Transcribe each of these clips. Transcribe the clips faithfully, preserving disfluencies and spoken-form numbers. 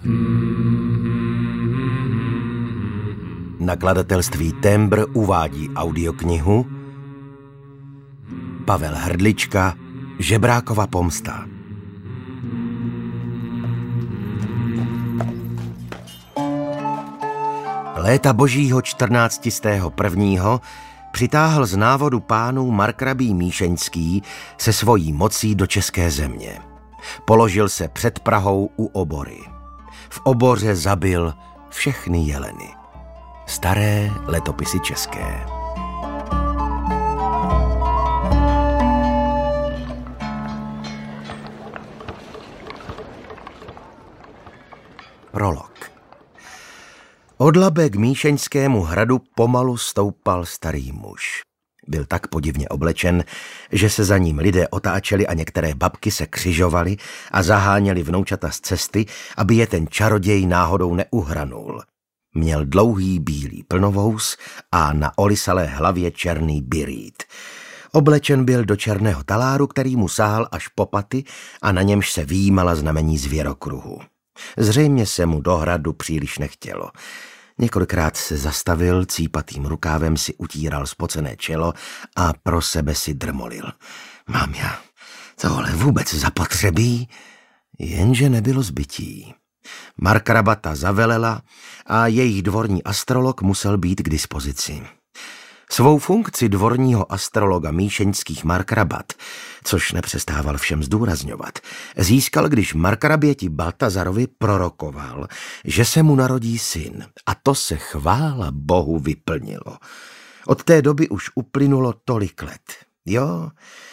Nakladatelství Tembr uvádí audioknihu Pavel Hrdlička, Žebrákova pomsta. Léta božího čtrnáctistého prvního přitáhl z návodu pánů markrabí Míšeňský se svojí mocí do české země. Položil se před Prahou u Obory. V Oboře zabil všechny jeleny. Staré letopisy české. Prolog. Od Labe k Míšeňskému hradu pomalu stoupal starý muž. Byl tak podivně oblečen, že se za ním lidé otáčeli a některé babky se křižovaly a zaháněli vnoučata z cesty, aby je ten čaroděj náhodou neuhranul. Měl dlouhý bílý plnovous a na olisalé hlavě černý birít. Oblečen byl do černého taláru, který mu sáhal až po paty a na němž se vyjímala znamení zvěrokruhu. Zřejmě se mu do hradu příliš nechtělo. Několikrát se zastavil, cípatým rukávem si utíral spocené čelo a pro sebe si drmolil. Mám já tohle vůbec zapotřebí? Jenže nebylo zbytí. Markrabata zavelela a jejich dvorní astrolog musel být k dispozici. Svou funkci dvorního astrologa míšeňských markrabat, což nepřestával všem zdůrazňovat, získal, když markraběti Baltazarovi prorokoval, že se mu narodí syn, a to se chvála Bohu vyplnilo. Od té doby už uplynulo tolik let. Jo,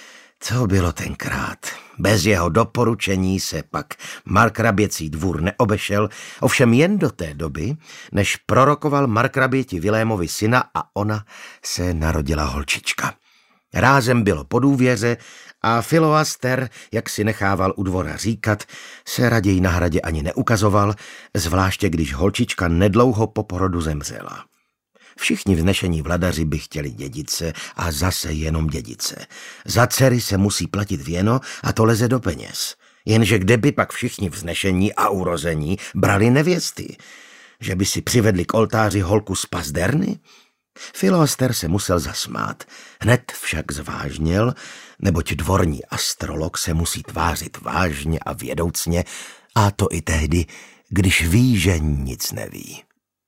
co bylo tenkrát? Bez jeho doporučení se pak markraběcí dvůr neobešel, ovšem jen do té doby, než prorokoval markraběti Vilémovi syna a ona se narodila holčička. Rázem bylo po důvěře a Filoaster, jak si nechával u dvora říkat, se raději na hradě ani neukazoval, zvláště když holčička nedlouho po porodu zemřela. Všichni vznešení vladaři by chtěli dědice a zase jenom dědice. Za dcery se musí platit věno a to leze do peněz. Jenže kde by pak všichni vznešení a urození brali nevěsty? Že by si přivedli k oltáři holku z Pazderny? Filoaster se musel zasmát. Hned však zvážněl, neboť dvorní astrolog se musí tvářit vážně a vědoucně, a to i tehdy, když ví, že nic neví.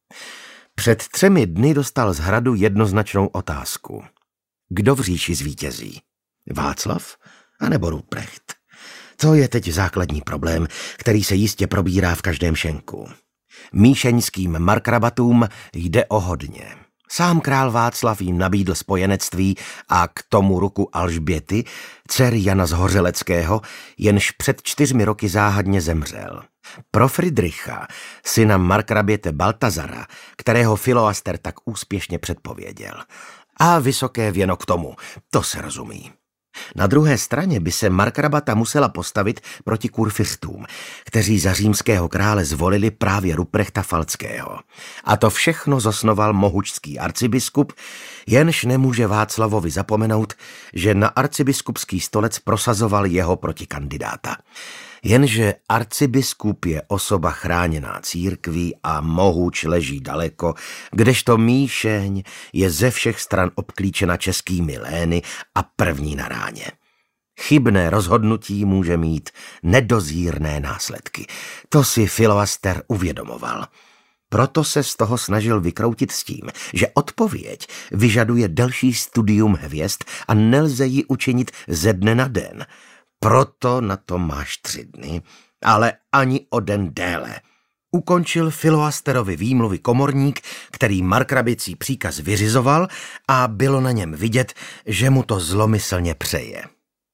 Před třemi dny dostal z hradu jednoznačnou otázku. Kdo v říši zvítězí? Václav anebo Ruprecht? To je teď základní problém, který se jistě probírá v každém šenku. Míšeňským markrabatům jde o hodně. Sám král Václav jim nabídl spojenectví a k tomu ruku Alžběty, dcery Jana z Hořeleckého, jenž před čtyřmi roky záhadně zemřel. Pro Fridricha, syna markraběte Baltazara, kterého Filoaster tak úspěšně předpověděl. A vysoké věno k tomu, to se rozumí. Na druhé straně by se markrabata musela postavit proti kurfiřtům, kteří za římského krále zvolili právě Ruprechta Falckého. A to všechno zosnoval mohučský arcibiskup, jenž nemůže Václavovi zapomenout, že na arcibiskupský stolec prosazoval jeho protikandidáta. Jenže arcibiskup je osoba chráněná církví a Mohuč leží daleko, kdežto Míšeň je ze všech stran obklíčena českými lény a první na ráně. Chybné rozhodnutí může mít nedozírné následky. To si Filoaster uvědomoval. Proto se z toho snažil vykroutit s tím, že odpověď vyžaduje delší studium hvězd a nelze ji učinit ze dne na den. Proto na to máš tři dny, ale ani o den déle. Ukončil Filoasterovi výmluvy komorník, který markrabicí příkaz vyřizoval a bylo na něm vidět, že mu to zlomyslně přeje.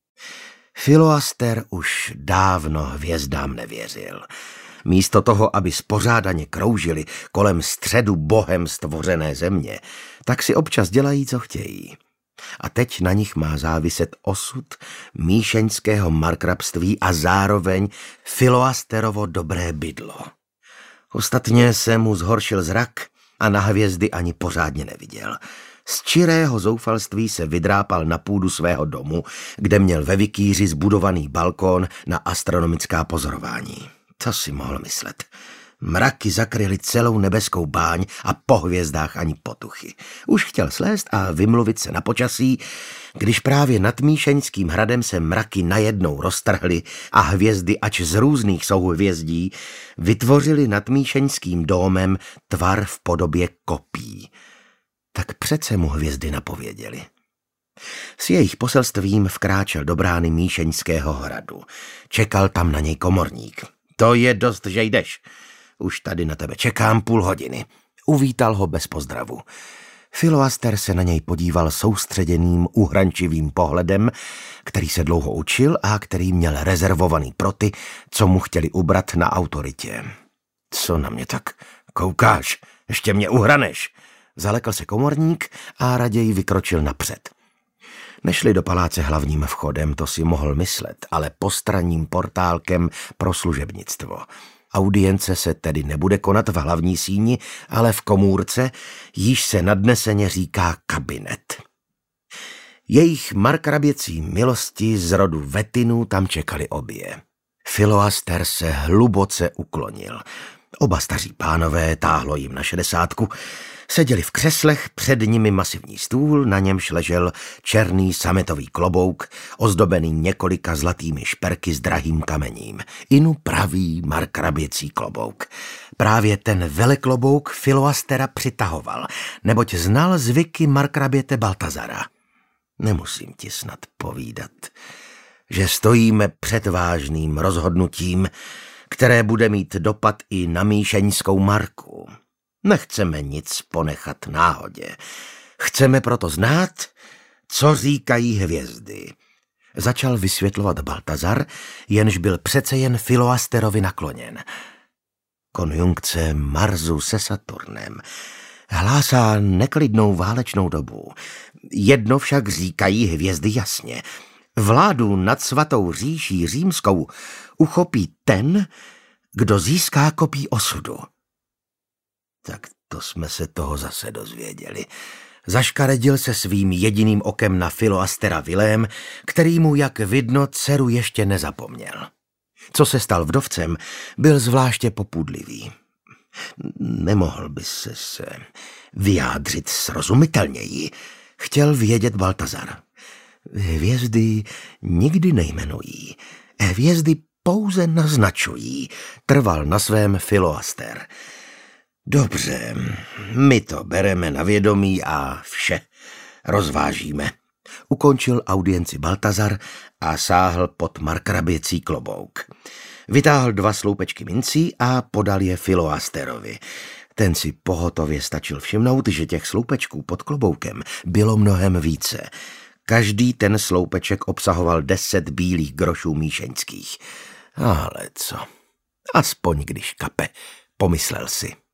Filoaster už dávno hvězdám nevěřil. Místo toho, aby spořádaně kroužili kolem středu bohem stvořené země, tak si občas dělají, co chtějí. A teď na nich má záviset osud míšeňského markrabství a zároveň Filoasterovo dobré bydlo. Ostatně se mu zhoršil zrak a na hvězdy ani pořádně neviděl. Z čirého zoufalství se vydrápal na půdu svého domu, kde měl ve vikýři zbudovaný balkón na astronomická pozorování. Co si mohl myslet? Mraky zakryly celou nebeskou báň a po hvězdách ani potuchy. Už chtěl slézt a vymluvit se na počasí, když právě nad Míšeňským hradem se mraky najednou roztrhly a hvězdy, ač z různých souhvězdí, vytvořily nad Míšeňským domem tvar v podobě kopí. Tak přece mu hvězdy napověděly. S jejich poselstvím vkráčel do brány Míšeňského hradu. Čekal tam na něj komorník. To je dost, že jdeš. Už tady na tebe čekám půl hodiny. Uvítal ho bez pozdravu. Filoaster se na něj podíval soustředěným, uhrančivým pohledem, který se dlouho učil a který měl rezervovaný pro ty, co mu chtěli ubrat na autoritě. Co na mě tak koukáš? Ještě mě uhraneš. Zalekl se komorník a raději vykročil napřed. Nešli do paláce hlavním vchodem, to si mohl myslet, ale postranním portálkem pro služebnictvo. Audience se tedy nebude konat v hlavní síni, ale v komůrce, jíž se nadneseně říká kabinet. Jejich markraběcí milosti z rodu Vetinů tam čekali obě. Filoaster se hluboce uklonil. Oba staří pánové, táhlo jim na šedesátku, seděli v křeslech, před nimi masivní stůl, na němž ležel černý sametový klobouk, ozdobený několika zlatými šperky s drahým kamením. Inu pravý markraběcí klobouk. Právě ten veleklobouk Filoastera přitahoval, neboť znal zvyky markraběte Baltazara. Nemusím ti snad povídat, že stojíme před vážným rozhodnutím, které bude mít dopad i na Míšeňskou marku. Nechceme nic ponechat náhodě. Chceme proto znát, co říkají hvězdy. Začal vysvětlovat Baltazar, jenž byl přece jen Filoasterovi nakloněn. Konjunkce Marsu se Saturnem hlásá neklidnou válečnou dobu. Jedno však říkají hvězdy jasně. Vládu nad svatou říší římskou uchopí ten, kdo získá kopí osudu. Tak to jsme se toho zase dozvěděli. Zaškaredil se svým jediným okem na Filoastera Vilém, který mu, jak vidno, dceru ještě nezapomněl. Co se stal vdovcem, byl zvláště popudlivý. Nemohl by se se vyjádřit srozumitelněji, chtěl vědět Baltazar. Hvězdy nikdy nejmenují, hvězdy pouze naznačují, trval na svém Filoaster. Dobře, my to bereme na vědomí a vše rozvážíme. Ukončil audienci Baltazar a sáhl pod markraběcí klobouk. Vytáhl dva sloupečky mincí a podal je Filoasterovi. Ten si pohotově stačil všimnout, že těch sloupečků pod kloboukem bylo mnohem více. Každý ten sloupeček obsahoval deset bílých grošů míšeňských. Ale co? Aspoň když kape, pomyslel si.